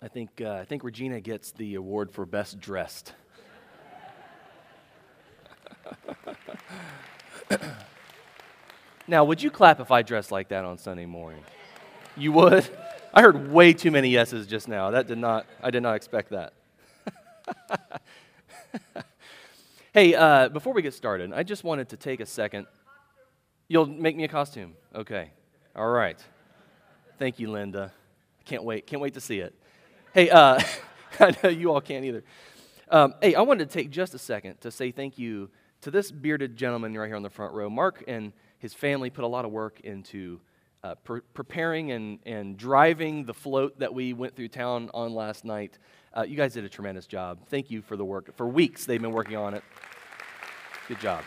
I think Regina gets the award for best dressed. Now, would you clap if I dressed like that on Sunday morning? You would? I heard way too many yeses just now. I did not expect that. Hey, before we get started, I just wanted to take a second. You'll make me a costume? Okay. All right. Thank you, Linda. Can't wait to see it. Hey, I know you all can't either. Hey, I wanted to take just a second to say thank you to this bearded gentleman right here on the front row. Mark and his family put a lot of work into preparing and driving the float that we went through town on last night. You guys did a tremendous job. Thank you for the work. For weeks, they've been working on it. Good job.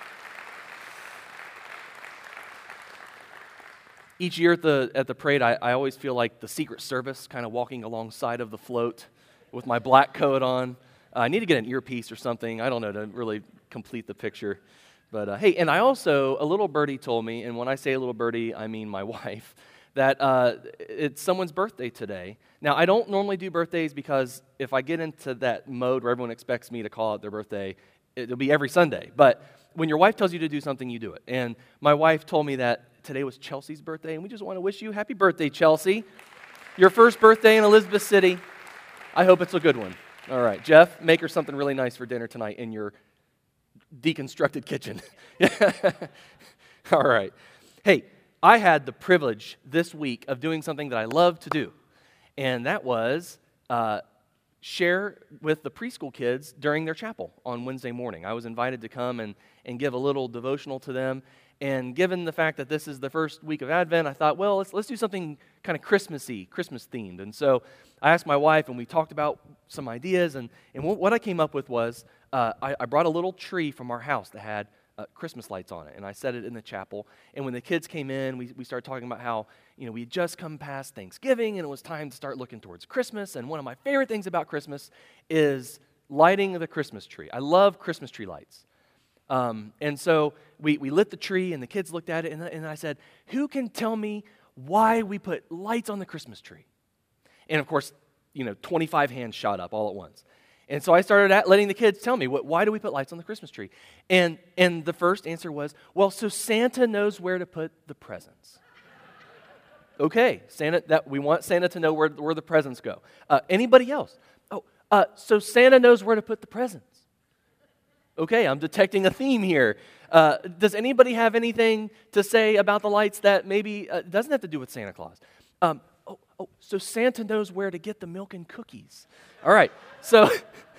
Each year at the parade, I always feel like the Secret Service kind of walking alongside of the float with my black coat on. I need to get an earpiece or something, I don't know, to really complete the picture. But hey, and I also, a little birdie told me, and when I say a little birdie, I mean my wife, that it's someone's birthday today. Now, I don't normally do birthdays because if I get into that mode where everyone expects me to call out their birthday, it'll be every Sunday. But when your wife tells you to do something, you do it. And my wife told me that today was Chelsea's birthday, and we just want to wish you happy birthday, Chelsea. Your first birthday in Elizabeth City. I hope it's a good one. All right, Jeff, make her something really nice for dinner tonight in your deconstructed kitchen. All right. Hey, I had the privilege this week of doing something that I love to do, and that was share with the preschool kids during their chapel on Wednesday morning. I was invited to come and give a little devotional to them, and given the fact that this is the first week of Advent, I thought, well, let's do something kind of Christmassy, Christmas-themed. And so I asked my wife, and we talked about some ideas, and what I came up with was I brought a little tree from our house that had Christmas lights on it, and I set it in the chapel. And when the kids came in, we started talking about how, we had just come past Thanksgiving, and it was time to start looking towards Christmas. And one of my favorite things about Christmas is lighting the Christmas tree. I love Christmas tree lights. And so we lit the tree, and the kids looked at it, and I said, who can tell me why we put lights on the Christmas tree? And of course, 25 hands shot up all at once. And so I started letting the kids tell me, why do we put lights on the Christmas tree? And the first answer was, well, so Santa knows where to put the presents. Okay, we want Santa to know where the presents go. Anybody else? So Santa knows where to put the presents. Okay, I'm detecting a theme here. Does anybody have anything to say about the lights that maybe doesn't have to do with Santa Claus? So Santa knows where to get the milk and cookies. All right, so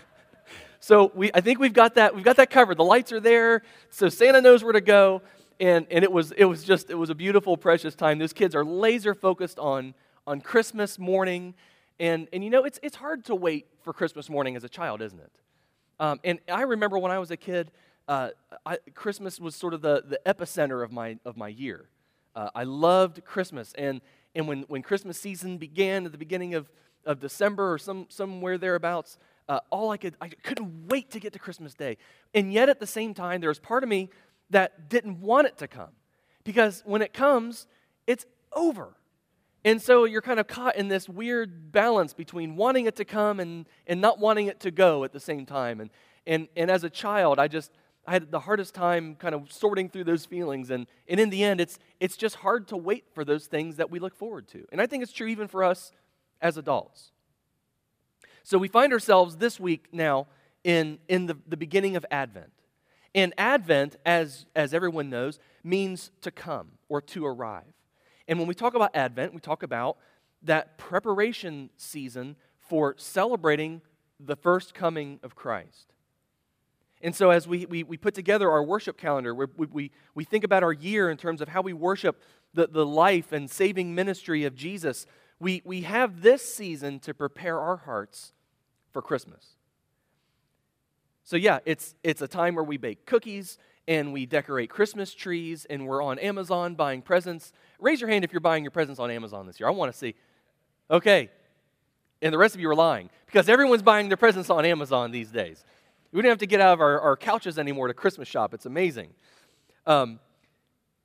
I think we've got that covered. The lights are there, so Santa knows where to go, and it was a beautiful, precious time. Those kids are laser focused on Christmas morning, and it's hard to wait for Christmas morning as a child, isn't it? And I remember when I was a kid, Christmas was sort of the epicenter of my year. I loved Christmas, and when Christmas season began at the beginning of December or somewhere thereabouts, I couldn't wait to get to Christmas Day. And yet at the same time, there was part of me that didn't want it to come, because when it comes, it's over. And so you're kind of caught in this weird balance between wanting it to come and not wanting it to go at the same time. And as a child, I had the hardest time kind of sorting through those feelings. And in the end, it's just hard to wait for those things that we look forward to. And I think it's true even for us as adults. So we find ourselves this week now in the beginning of Advent. And Advent, as everyone knows, means to come or to arrive. And when we talk about Advent, we talk about that preparation season for celebrating the first coming of Christ. And so as we put together our worship calendar, we think about our year in terms of how we worship the life and saving ministry of Jesus, we have this season to prepare our hearts for Christmas. So yeah, it's a time where we bake cookies and we decorate Christmas trees, and we're on Amazon buying presents. Raise your hand if you're buying your presents on Amazon this year. I want to see. Okay. And the rest of you are lying, because everyone's buying their presents on Amazon these days. We don't have to get out of our couches anymore to Christmas shop. It's amazing.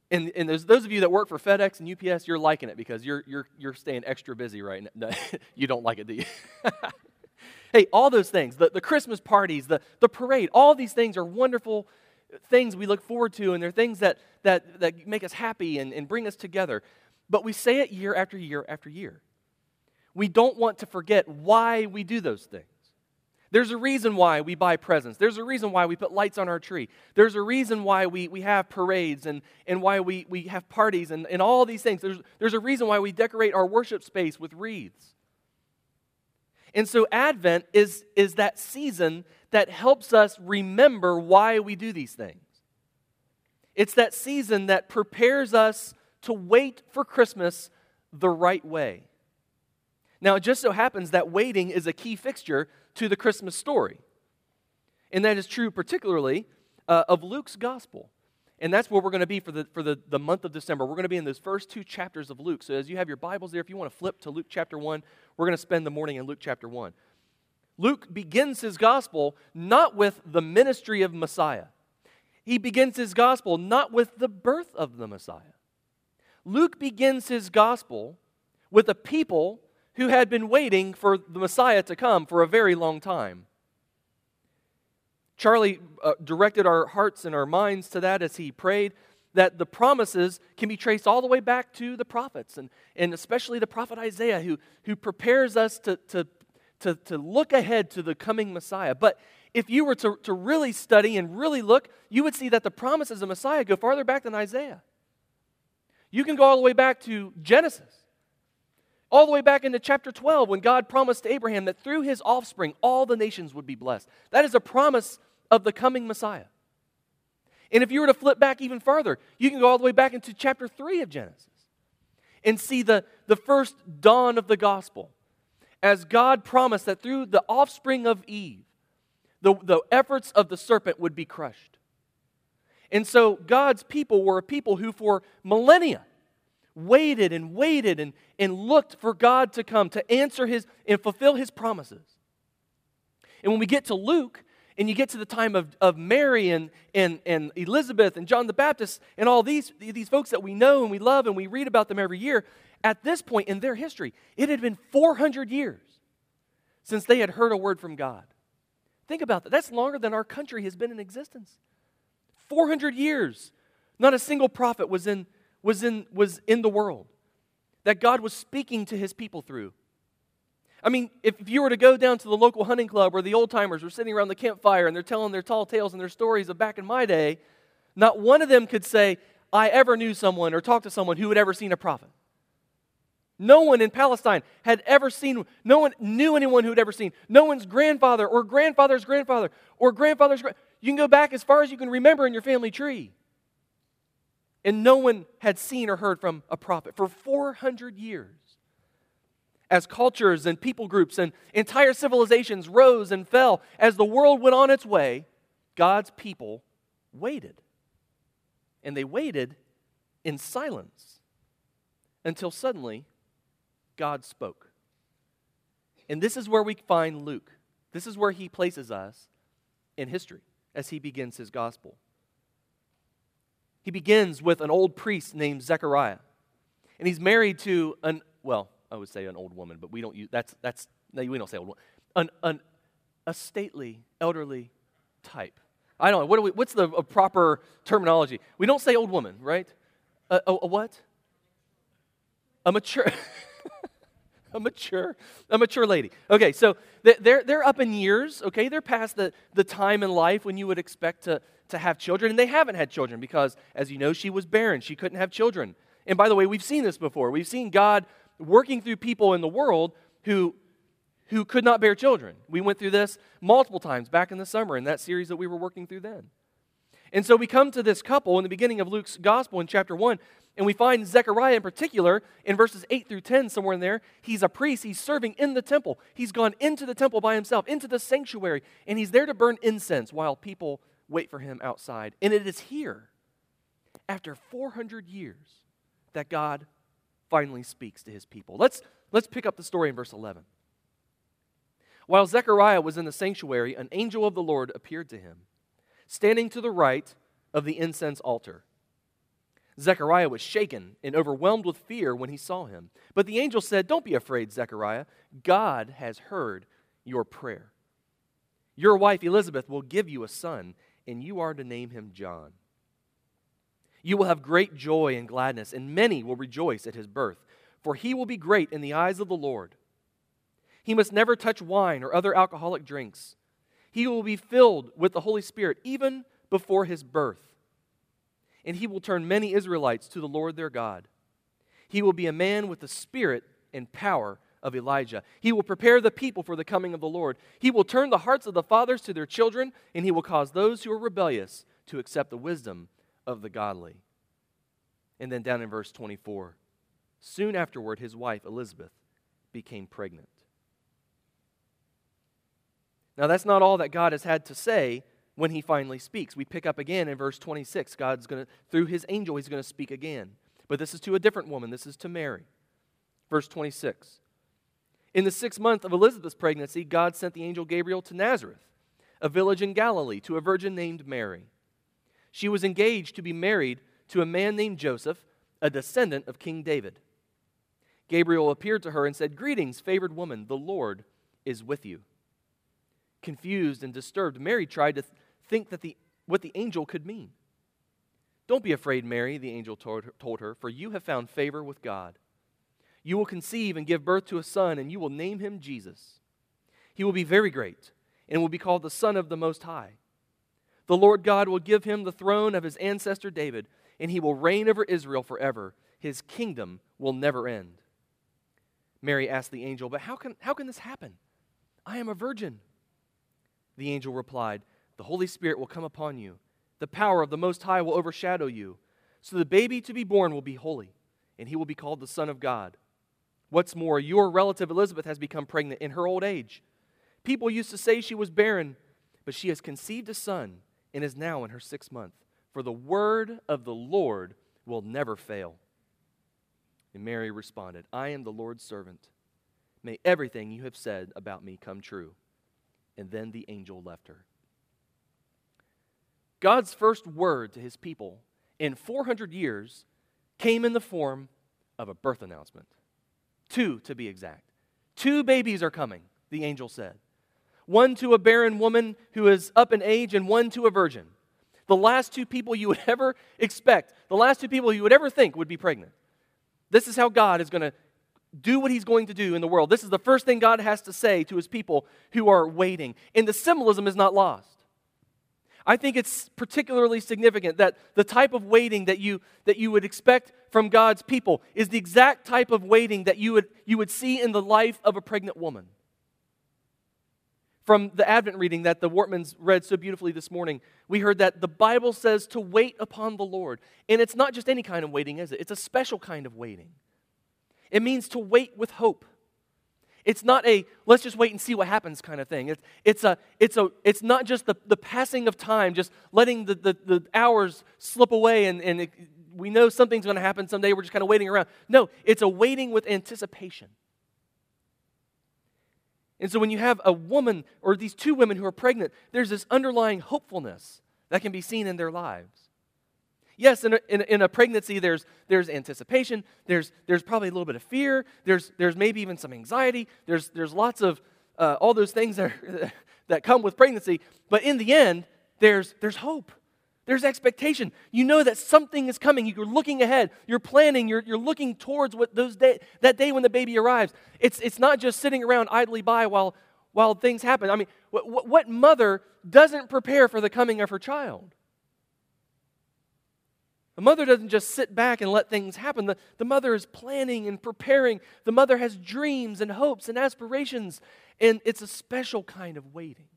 And there's those of you that work for FedEx and UPS, you're liking it because you're staying extra busy right now. No, you don't like it, do you? Hey, all those things, the Christmas parties, the parade, all these things are wonderful things we look forward to, and they're things that make us happy and bring us together. But we say it year after year after year. We don't want to forget why we do those things. There's a reason why we buy presents. There's a reason why we put lights on our tree. There's a reason why we have parades and why we have parties and all these things. There's a reason why we decorate our worship space with wreaths. And so Advent is that season that helps us remember why we do these things. It's that season that prepares us to wait for Christmas the right way. Now, it just so happens that waiting is a key fixture to the Christmas story. And that is true particularly of Luke's gospel. And that's where we're going to be for the month of December. We're going to be in those first 2 chapters of Luke. So as you have your Bibles there, if you want to flip to Luke chapter 1, we're going to spend the morning in Luke chapter 1. Luke begins his gospel not with the ministry of Messiah. He begins his gospel not with the birth of the Messiah. Luke begins his gospel with a people who had been waiting for the Messiah to come for a very long time. Charlie directed our hearts and our minds to that as he prayed, that the promises can be traced all the way back to the prophets, and especially the prophet Isaiah, who prepares us to look ahead to the coming Messiah. But if you were to really study and really look, you would see that the promises of Messiah go farther back than Isaiah. You can go all the way back to Genesis, all the way back into chapter 12, when God promised to Abraham that through his offspring all the nations would be blessed. That is a promise of the coming Messiah. And if you were to flip back even farther, you can go all the way back into chapter 3 of Genesis and see the first dawn of the gospel, as God promised that through the offspring of Eve, the efforts of the serpent would be crushed. And so God's people were a people who for millennia waited and looked for God to come to answer his and fulfill his promises. And when we get to Luke, and you get to the time of Mary and Elizabeth and John the Baptist and all these folks that we know and we love and we read about them every year, at this point in their history, it had been 400 years since they had heard a word from God. Think about that. That's longer than our country has been in existence. 400 years. Not a single prophet was in the world that God was speaking to his people through. I mean, if you were to go down to the local hunting club where the old-timers were sitting around the campfire and they're telling their tall tales and their stories of back in my day, not one of them could say, I ever knew someone or talked to someone who had ever seen a prophet. No one in Palestine had ever seen, no one knew anyone who had ever seen. No one's grandfather or grandfather's grandfather or grandfather's grandfather. You can go back as far as you can remember in your family tree. And no one had seen or heard from a prophet for 400 years. As cultures and people groups and entire civilizations rose and fell, as the world went on its way, God's people waited. And they waited in silence until suddenly God spoke. And this is where we find Luke. This is where he places us in history as he begins his gospel. He begins with an old priest named Zechariah. And he's married to I would say an old woman, but we don't use we don't say old woman. A stately, elderly type. I don't know. What's the proper terminology? We don't say old woman, right? A what? A mature a mature lady. Okay, so they're up in years, okay? They're past the time in life when you would expect to have children, and they haven't had children because, as you know, she was barren. She couldn't have children. And by the way, we've seen this before. We've seen God working through people in the world who could not bear children. We went through this multiple times back in the summer in that series that we were working through then. And so we come to this couple in the beginning of Luke's gospel in chapter 1, and we find Zechariah in particular in verses 8 through 10, somewhere in there. He's a priest. He's serving in the temple. He's gone into the temple by himself, into the sanctuary, and he's there to burn incense while people wait for him outside. And it is here, after 400 years, that God finally speaks to his people. Let's pick up the story in verse 11. While Zechariah was in the sanctuary, an angel of the Lord appeared to him, standing to the right of the incense altar. Zechariah was shaken and overwhelmed with fear when he saw him. But the angel said, "Don't be afraid, Zechariah. God has heard your prayer. Your wife Elizabeth will give you a son, and you are to name him John. You will have great joy and gladness, and many will rejoice at his birth, for he will be great in the eyes of the Lord. He must never touch wine or other alcoholic drinks. He will be filled with the Holy Spirit even before his birth. And he will turn many Israelites to the Lord their God. He will be a man with the spirit and power of Elijah. He will prepare the people for the coming of the Lord. He will turn the hearts of the fathers to their children, and he will cause those who are rebellious to accept the wisdom of the godly." And then down in verse 24, soon afterward his wife Elizabeth became pregnant. Now that's not all that God has had to say when he finally speaks. We pick up again in verse 26. God's going to, through his angel, he's going to speak again. But this is to a different woman. This is to Mary. Verse 26. In the 6th month of Elizabeth's pregnancy, God sent the angel Gabriel to Nazareth, a village in Galilee, to a virgin named Mary. She was engaged to be married to a man named Joseph, a descendant of King David. Gabriel appeared to her and said, "Greetings, favored woman, the Lord is with you." Confused and disturbed, Mary tried to think that what the angel could mean. "Don't be afraid, Mary," the angel told her, "for you have found favor with God. You will conceive and give birth to a son, and you will name him Jesus. He will be very great and will be called the Son of the Most High. The Lord God will give him the throne of his ancestor David, and he will reign over Israel forever. His kingdom will never end." Mary asked the angel, "But how can this happen? I am a virgin." The angel replied, "The Holy Spirit will come upon you. The power of the Most High will overshadow you. So the baby to be born will be holy, and he will be called the Son of God. What's more, your relative Elizabeth has become pregnant in her old age. People used to say she was barren, but she has conceived a son and is now in her 6th month. For the word of the Lord will never fail." And Mary responded, "I am the Lord's servant. May everything you have said about me come true." And then the angel left her. God's first word to his people in 400 years came in the form of a birth announcement. 2, to be exact. 2 babies are coming, the angel said. One to a barren woman who is up in age, and one to a virgin. The last 2 people you would ever expect, the last 2 people you would ever think would be pregnant. This is how God is going to do what he's going to do in the world. This is the first thing God has to say to his people who are waiting. And the symbolism is not lost. I think it's particularly significant that the type of waiting that you would expect from God's people is the exact type of waiting that you would see in the life of a pregnant woman. From the Advent reading that the Wortmans read so beautifully this morning, we heard that the Bible says to wait upon the Lord. And it's not just any kind of waiting, is it? It's a special kind of waiting. It means to wait with hope. It's not a let's just wait and see what happens kind of thing. It's not just the passing of time, just letting the hours slip away and we know something's going to happen someday. We're just kind of waiting around. No, it's a waiting with anticipation. And so when you have a woman or these 2 women who are pregnant, there's this underlying hopefulness that can be seen in their lives. Yes, in a pregnancy, there's anticipation. There's probably a little bit of fear. There's maybe even some anxiety. There's lots of all those things that come with pregnancy. But in the end, there's hope. There's expectation. You know that something is coming. You're looking ahead. You're planning. You're looking towards that day when the baby arrives. It's not just sitting around idly by while things happen. I mean, what mother doesn't prepare for the coming of her child? The mother doesn't just sit back and let things happen. The mother is planning and preparing. The mother has dreams and hopes and aspirations, and it's a special kind of waiting.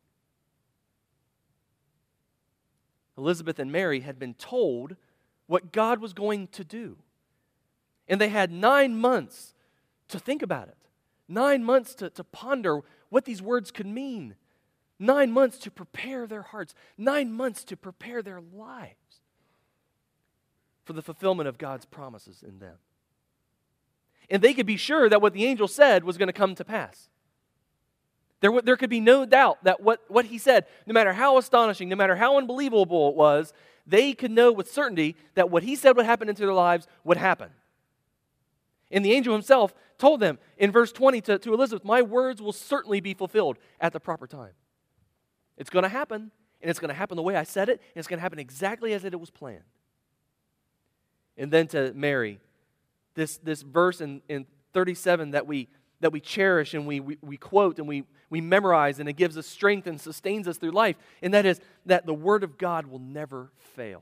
Elizabeth and Mary had been told what God was going to do, and they had 9 months to think about it, 9 months to ponder what these words could mean, 9 months to prepare their hearts, 9 months to prepare their lives for the fulfillment of God's promises in them. And they could be sure that what the angel said was going to come to pass. There could be no doubt that what he said, no matter how astonishing, no matter how unbelievable it was, they could know with certainty that what he said would happen into their lives would happen. And the angel himself told them in verse 20 to Elizabeth, my words will certainly be fulfilled at the proper time. It's going to happen, and it's going to happen the way I said it, and it's going to happen exactly as it was planned. And then to Mary, this verse in 37 that we cherish and we quote and we memorize, and it gives us strength and sustains us through life, and that is that the Word of God will never fail.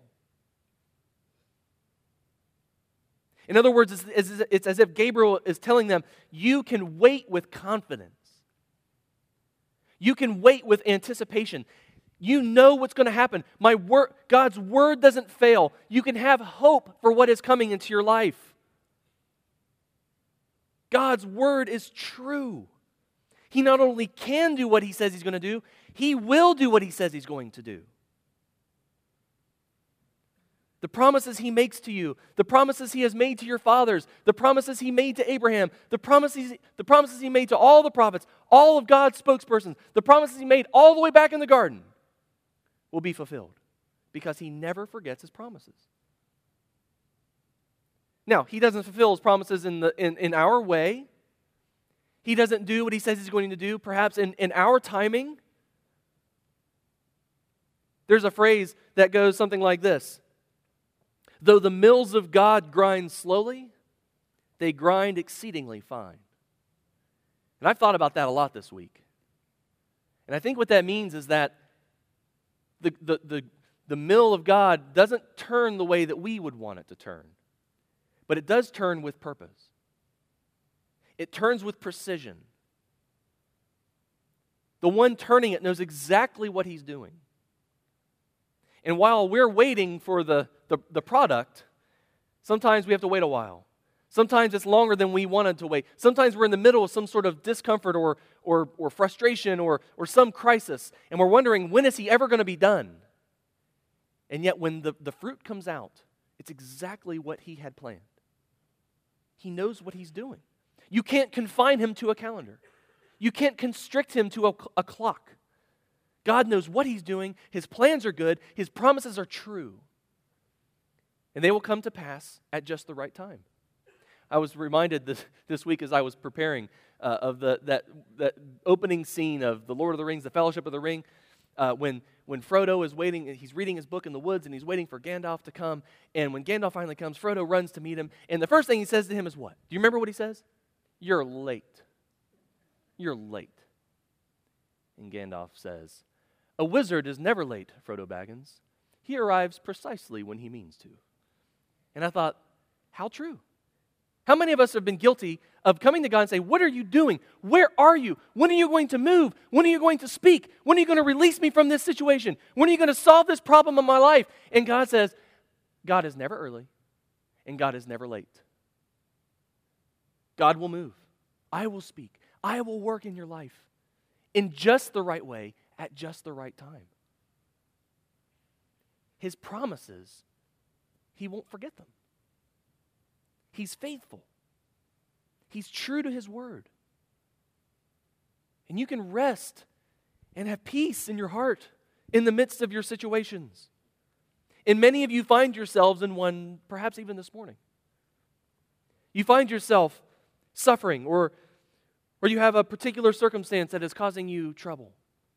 In other words, it's as if Gabriel is telling them, you can wait with confidence. You can wait with anticipation. You know what's going to happen. God's Word doesn't fail. You can have hope for what is coming into your life. God's Word is true. He not only can do what He says He's going to do, He will do what He says He's going to do. The promises He makes to you, the promises He has made to your fathers, the promises He made to Abraham, the promises He made to all the prophets, all of God's spokespersons, the promises He made all the way back in the garden will be fulfilled because He never forgets His promises. Now, He doesn't fulfill His promises in our way. He doesn't do what He says He's going to do, perhaps in our timing. There's a phrase that goes something like this. Though the mills of God grind slowly, they grind exceedingly fine. And I've thought about that a lot this week. And I think what that means is that the mill of God doesn't turn the way that we would want it to turn. But it does turn with purpose. It turns with precision. The one turning it knows exactly what he's doing. And while we're waiting for the product, sometimes we have to wait a while. Sometimes it's longer than we wanted to wait. Sometimes we're in the middle of some sort of discomfort or frustration or some crisis, and we're wondering, when is he ever going to be done? And yet when the fruit comes out, it's exactly what he had planned. He knows what he's doing. You can't confine him to a calendar. You can't constrict him to a clock. God knows what he's doing. His plans are good. His promises are true. And they will come to pass at just the right time. I was reminded this week as I was preparing of that opening scene of The Lord of the Rings, The Fellowship of the Ring, when Frodo is waiting, he's reading his book in the woods, and he's waiting for Gandalf to come. And when Gandalf finally comes, Frodo runs to meet him. And the first thing he says to him is what? Do you remember what he says? You're late. You're late. And Gandalf says, a wizard is never late, Frodo Baggins. He arrives precisely when he means to. And I thought, how true. How many of us have been guilty of coming to God and say, what are you doing? Where are you? When are you going to move? When are you going to speak? When are you going to release me from this situation? When are you going to solve this problem in my life? And God says, God is never early, and God is never late. God will move. I will speak. I will work in your life in just the right way at just the right time. His promises, he won't forget them. He's faithful. He's true to his word. And you can rest and have peace in your heart in the midst of your situations. And many of you find yourselves in one, perhaps even this morning. You find yourself suffering, or you have a particular circumstance that is causing you trouble.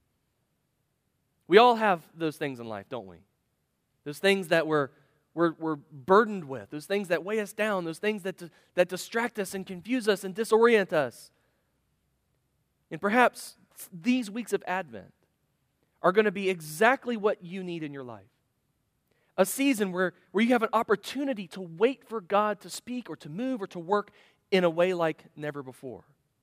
We all have those things in life, don't we? Those things that we're burdened with, those things that weigh us down, those things that distract us and confuse us and disorient us. And perhaps these weeks of Advent are going to be exactly what you need in your life. A season where you have an opportunity to wait for God to speak or to move or to work in a way like never before.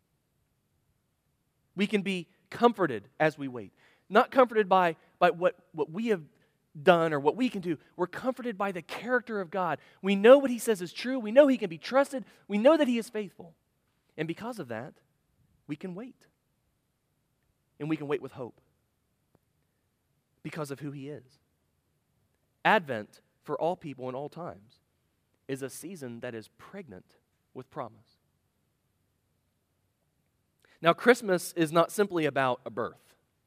We can be comforted as we wait. Not comforted by what we have done or what we can do. We're comforted by the character of God. We know what he says is true. We know he can be trusted. We know that he is faithful. And because of that, we can wait. And we can wait with hope because of who he is. Advent, for all people in all times, is a season that is pregnant with promise. Now, Christmas is not simply about a birth.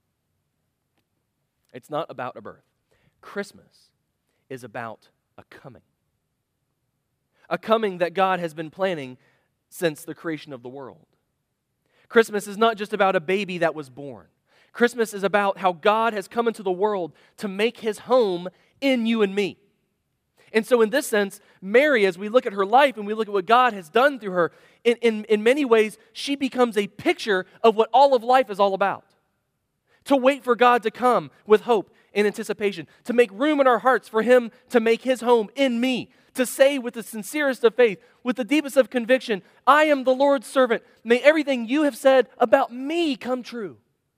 It's not about a birth. Christmas is about a coming. A coming that God has been planning since the creation of the world. Christmas is not just about a baby that was born. Christmas is about how God has come into the world to make his home in you and me. And so in this sense, Mary, as we look at her life and we look at what God has done through her, in many ways, she becomes a picture of what all of life is all about. To wait for God to come with hope and anticipation. To make room in our hearts for him to make his home in me. To say with the sincerest of faith, with the deepest of conviction, I am the Lord's servant. May everything you have said about me come true.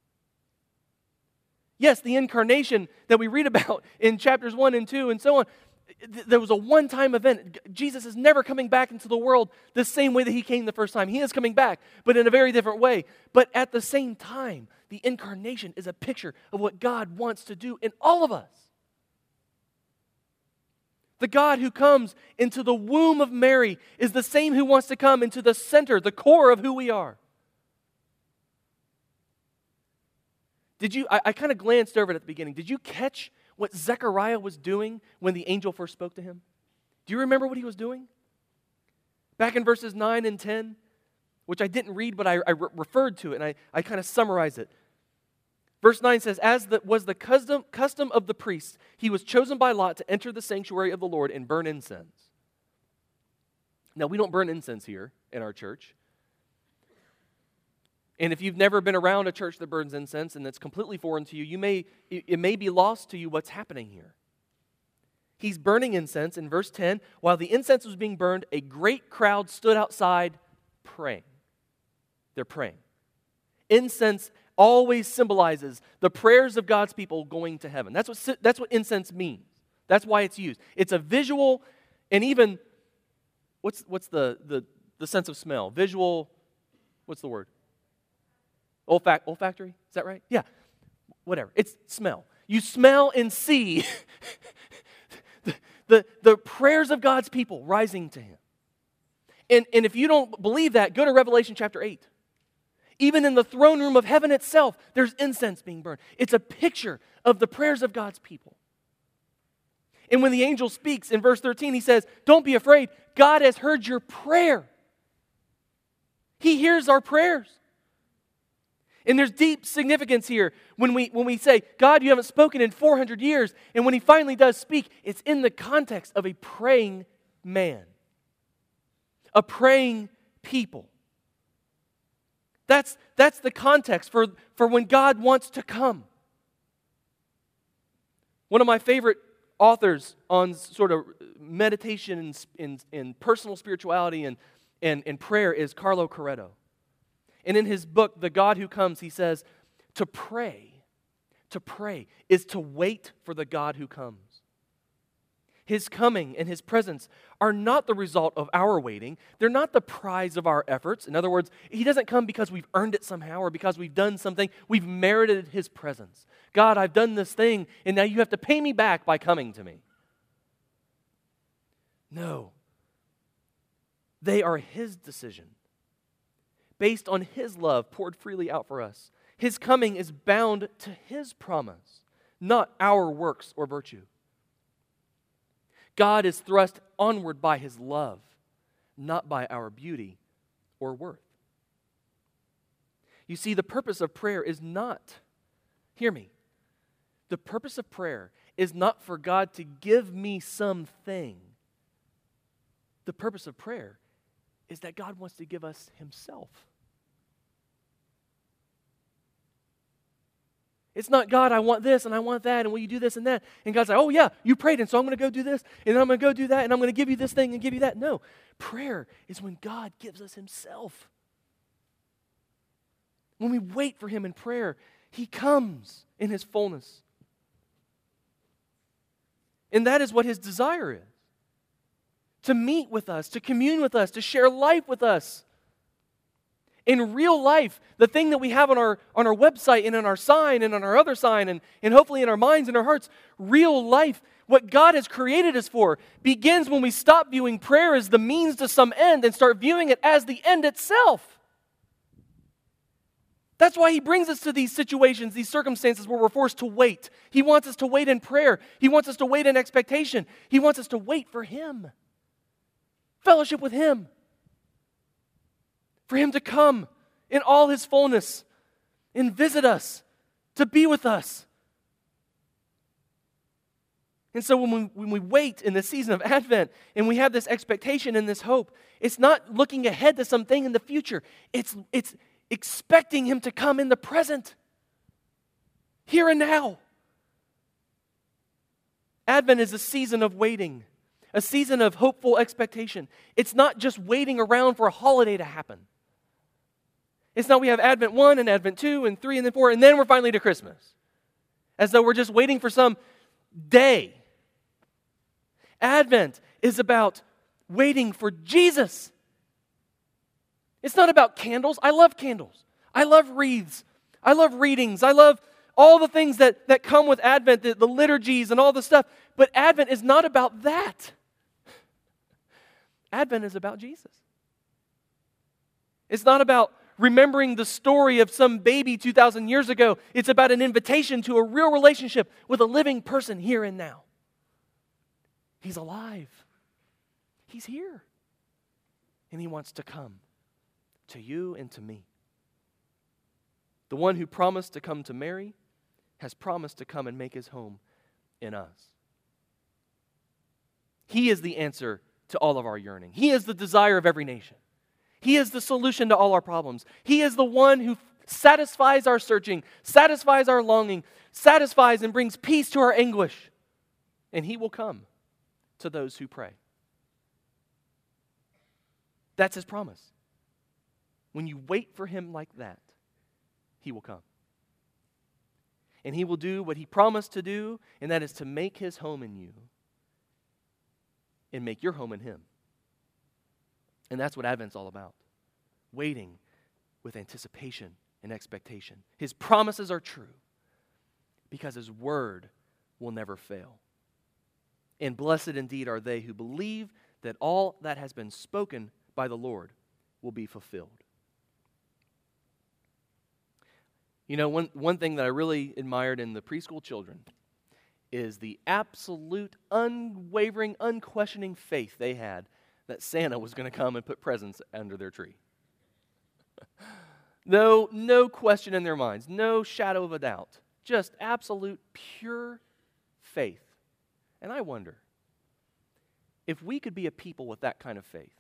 Yes, the incarnation that we read about in chapters 1 and 2 and so on, there was a one-time event. Jesus is never coming back into the world the same way that he came the first time. He is coming back, but in a very different way. But at the same time, the incarnation is a picture of what God wants to do in all of us. The God who comes into the womb of Mary is the same who wants to come into the center, the core of who we are. I kind of glanced over it at the beginning. Did you catch what Zechariah was doing when the angel first spoke to him? Do you remember what he was doing? Back in verses 9 and 10, which I didn't read, but I referred to it, and I kind of summarized it. Verse 9 says, as was the custom of the priests, he was chosen by lot to enter the sanctuary of the Lord and burn incense. Now, we don't burn incense here in our church. And if you've never been around a church that burns incense and that's completely foreign to you, it may be lost to you what's happening here. He's burning incense in verse 10. While the incense was being burned, a great crowd stood outside praying. They're praying. Incense always symbolizes the prayers of God's people going to heaven. That's what incense means. That's why it's used. It's a visual, and even, what's the sense of smell? Visual, what's the word? Olfactory? Is that right? Yeah. Whatever. It's smell. You smell and see the prayers of God's people rising to him. And if you don't believe that, go to Revelation chapter 8. Even in the throne room of heaven itself, there's incense being burned. It's a picture of the prayers of God's people. And when the angel speaks in verse 13, he says, don't be afraid. God has heard your prayer. He hears our prayers. And there's deep significance here when we say, God, you haven't spoken in 400 years. And when he finally does speak, it's in the context of a praying man. A praying people. That's the context for when God wants to come. One of my favorite authors on sort of meditation and personal spirituality and prayer is Carlo Corretto. And in his book, The God Who Comes, he says, to pray is to wait for the God who comes. His coming and his presence are not the result of our waiting. They're not the prize of our efforts. In other words, he doesn't come because we've earned it somehow or because we've done something. We've merited his presence. God, I've done this thing, and now you have to pay me back by coming to me. No. They are his decision, based on his love poured freely out for us. His coming is bound to his promise, not our works or virtue. God is thrust onward by his love, not by our beauty or worth. You see, the purpose of prayer is not, hear me, the purpose of prayer is not for God to give me something. The purpose of prayer is that God wants to give us himself. It's not, God, I want this and I want that, and will you do this and that? And God's like, oh yeah, you prayed, and so I'm going to go do this, and then I'm going to go do that, and I'm going to give you this thing and give you that. No, prayer is when God gives us himself. When we wait for him in prayer, he comes in his fullness. And that is what his desire is. To meet with us, to commune with us, to share life with us. In real life, the thing that we have on our website and on our sign and on our other sign and hopefully in our minds and our hearts, real life, what God has created us for, begins when we stop viewing prayer as the means to some end and start viewing it as the end itself. That's why he brings us to these situations, these circumstances where we're forced to wait. He wants us to wait in prayer. He wants us to wait in expectation. He wants us to wait for him. Fellowship with him. For him to come in all his fullness and visit us, to be with us. And so when we wait in the season of Advent and we have this expectation and this hope, it's not looking ahead to something in the future. It's expecting him to come in the present, here and now. Advent is a season of waiting, a season of hopeful expectation. It's not just waiting around for a holiday to happen. It's not we have Advent 1 and Advent 2 and 3 and then 4 and then we're finally to Christmas. As though we're just waiting for some day. Advent is about waiting for Jesus. It's not about candles. I love candles. I love wreaths. I love readings. I love all the things that come with Advent, the liturgies and all the stuff. But Advent is not about that. Advent is about Jesus. It's not about remembering the story of some baby 2,000 years ago. It's about an invitation to a real relationship with a living person here and now. He's alive. He's here. And he wants to come to you and to me. The one who promised to come to Mary has promised to come and make his home in us. He is the answer to all of our yearning. He is the desire of every nation. He is the solution to all our problems. He is the one who satisfies our searching, satisfies our longing, satisfies and brings peace to our anguish. And he will come to those who pray. That's his promise. When you wait for him like that, he will come. And he will do what he promised to do, and that is to make his home in you and make your home in him. And that's what Advent's all about. Waiting with anticipation and expectation. His promises are true because his word will never fail. And blessed indeed are they who believe that all that has been spoken by the Lord will be fulfilled. You know, one thing that I really admired in the preschool children is the absolute, unwavering, unquestioning faith they had that Santa was going to come and put presents under their tree. No question in their minds, no shadow of a doubt. Just absolute, pure faith. And I wonder if we could be a people with that kind of faith.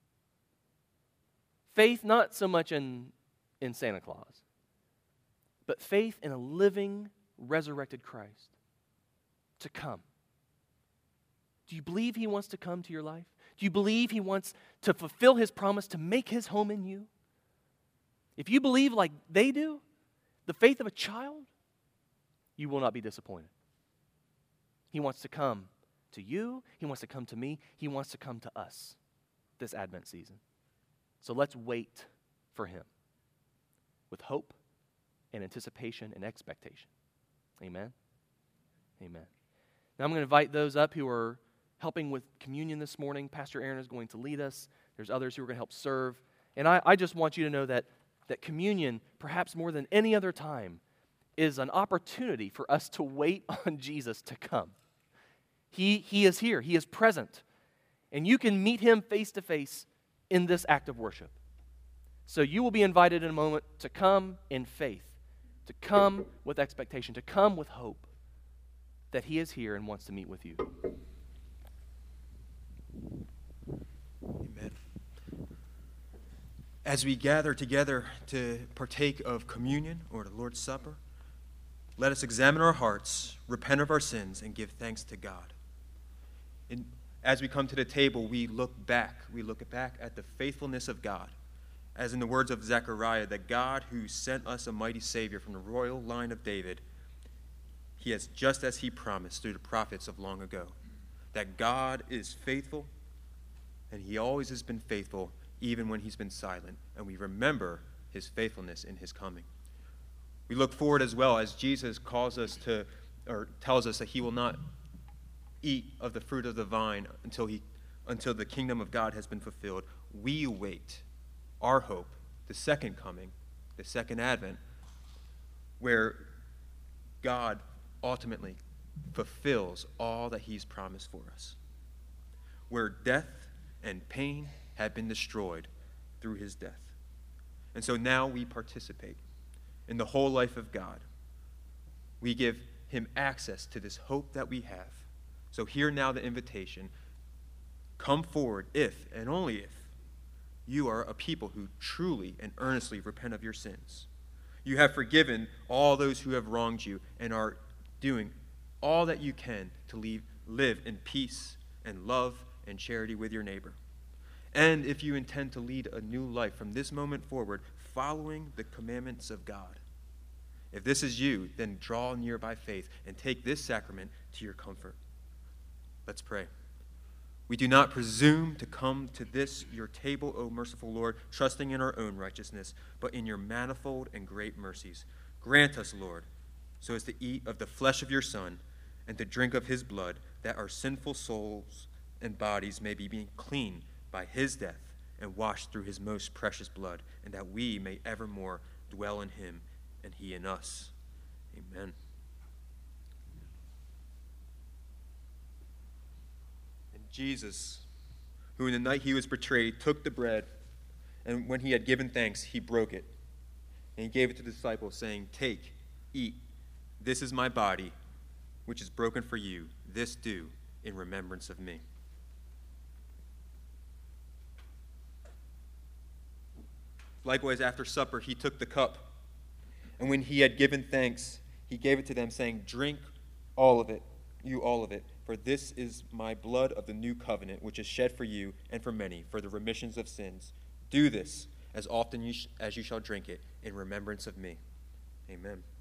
Faith not so much in Santa Claus, but faith in a living, resurrected Christ to come. Do you believe he wants to come to your life? Do you believe he wants to fulfill his promise to make his home in you? If you believe like they do, the faith of a child, you will not be disappointed. He wants to come to you. He wants to come to me. He wants to come to us this Advent season. So let's wait for him with hope and anticipation and expectation. Amen? Amen. Now I'm going to invite those up who are helping with communion this morning. Pastor Aaron is going to lead us. There's others who are going to help serve. And I just want you to know that communion, perhaps more than any other time, is an opportunity for us to wait on Jesus to come. He is here. He is present. And you can meet him face to face in this act of worship. So you will be invited in a moment to come in faith, to come with expectation, to come with hope that he is here and wants to meet with you. Amen. As we gather together to partake of communion or the Lord's Supper, let us examine our hearts, repent of our sins, and give thanks to God. And as we come to the table, we look back at the faithfulness of God. As in the words of Zechariah, that God who sent us a mighty Savior from the royal line of David, he has, just as he promised through the prophets of long ago, that God is faithful, and he always has been faithful, even when he's been silent, and we remember his faithfulness in his coming. We look forward as well as Jesus calls us to, or tells us that he will not eat of the fruit of the vine until the kingdom of God has been fulfilled. We await our hope, the second coming, the second advent where God ultimately fulfills all that he's promised for us, where death and pain have been destroyed through his death. And so now we participate in the whole life of God. We give him access to this hope that we have. So hear now the invitation. Come forward if, and only if, you are a people who truly and earnestly repent of your sins. You have forgiven all those who have wronged you and are doing all that you can to live in peace and love and charity with your neighbor. And if you intend to lead a new life from this moment forward, following the commandments of God. If this is you, then draw near by faith and take this sacrament to your comfort. Let's pray. We do not presume to come to this, your table, O merciful Lord, trusting in our own righteousness, but in your manifold and great mercies. Grant us, Lord, so as to eat of the flesh of your Son and to drink of his blood, that our sinful souls and bodies may be made clean by his death and washed through his most precious blood, and that we may evermore dwell in him and he in us. Amen. And Jesus, who in the night he was betrayed, took the bread, and when he had given thanks, he broke it. And he gave it to the disciples, saying, "Take, eat. This is my body, which is broken for you. This do in remembrance of me." Likewise, after supper, he took the cup. And when he had given thanks, he gave it to them, saying, "Drink all of it, for this is my blood of the new covenant, which is shed for you and for many for the remissions of sins. Do this as often as you shall drink it in remembrance of me." Amen.